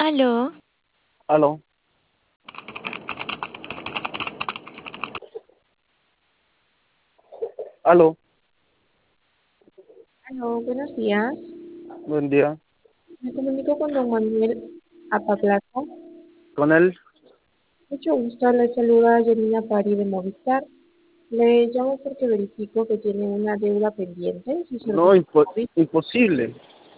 Aló, Aló, aló, Aló, buenos días. buen día. Me comunico con don Manuel Apaplaza. ¿Con él? Mucho gusto, le saluda Janina Pari de Movistar. Le llamo porque verifico que tiene una deuda pendiente en su No, servicio móvil. imposible.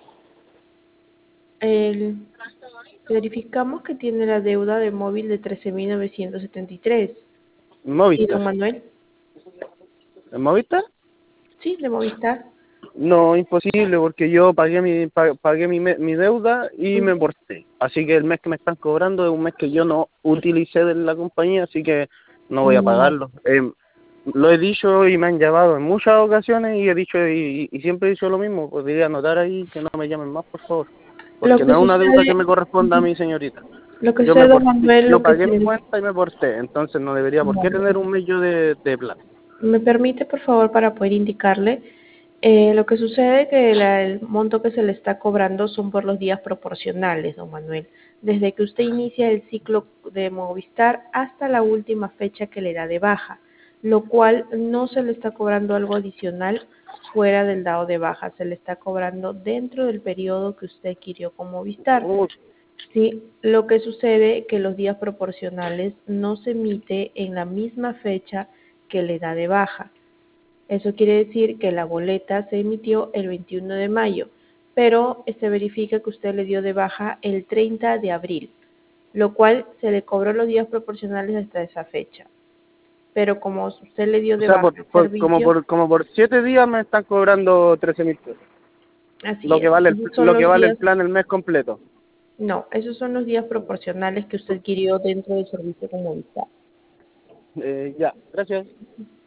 El- Verificamos que tiene la deuda de móvil de 13.973. ¿En ¿Sí, don Movistar? Manuel? ¿En Movistar? Sí, de Movistar. No, imposible, porque yo pagué mi deuda y me Ujú. porté. Así que el mes que me están cobrando es un mes que yo no utilicé de la compañía, así que no voy a No, pagarlo. Lo he dicho y me han llamado en muchas ocasiones y he dicho y siempre he dicho lo mismo. Podría anotar ahí que no me llamen más, por favor. lo Porque que no es una deuda sucede, que me corresponda a ujú, mi señorita. lo que Yo sucede, me don porté, Manuel, yo lo que pagué mi se... cuenta y me porté, entonces no debería por qué tener un mes yo de plata. ¿Me permite, por favor, para poder indicarle? Lo que sucede es que el monto que se le está cobrando son por los días proporcionales, don Manuel. Desde que usted inicia el ciclo de Movistar hasta la última fecha que le da de baja, lo cual no se le está cobrando algo adicional fuera del dado de baja, se le está cobrando dentro del periodo que usted adquirió con Movistar. Uy, Sí, lo que sucede es que los días proporcionales no se emite en la misma fecha que le da de baja. Eso quiere decir que la boleta se emitió el 21 de mayo, pero se verifica que usted le dio de baja el 30 de abril, lo cual se le cobró los días proporcionales hasta esa fecha. Pero como usted le dio o de sea, baja el servicio, como por 7 días me están cobrando 13.000 pesos. así es, esos son Lo que los vale el días, plan el mes completo. no, esos son los días proporcionales que usted adquirió dentro del servicio como Movistar. Ya, gracias.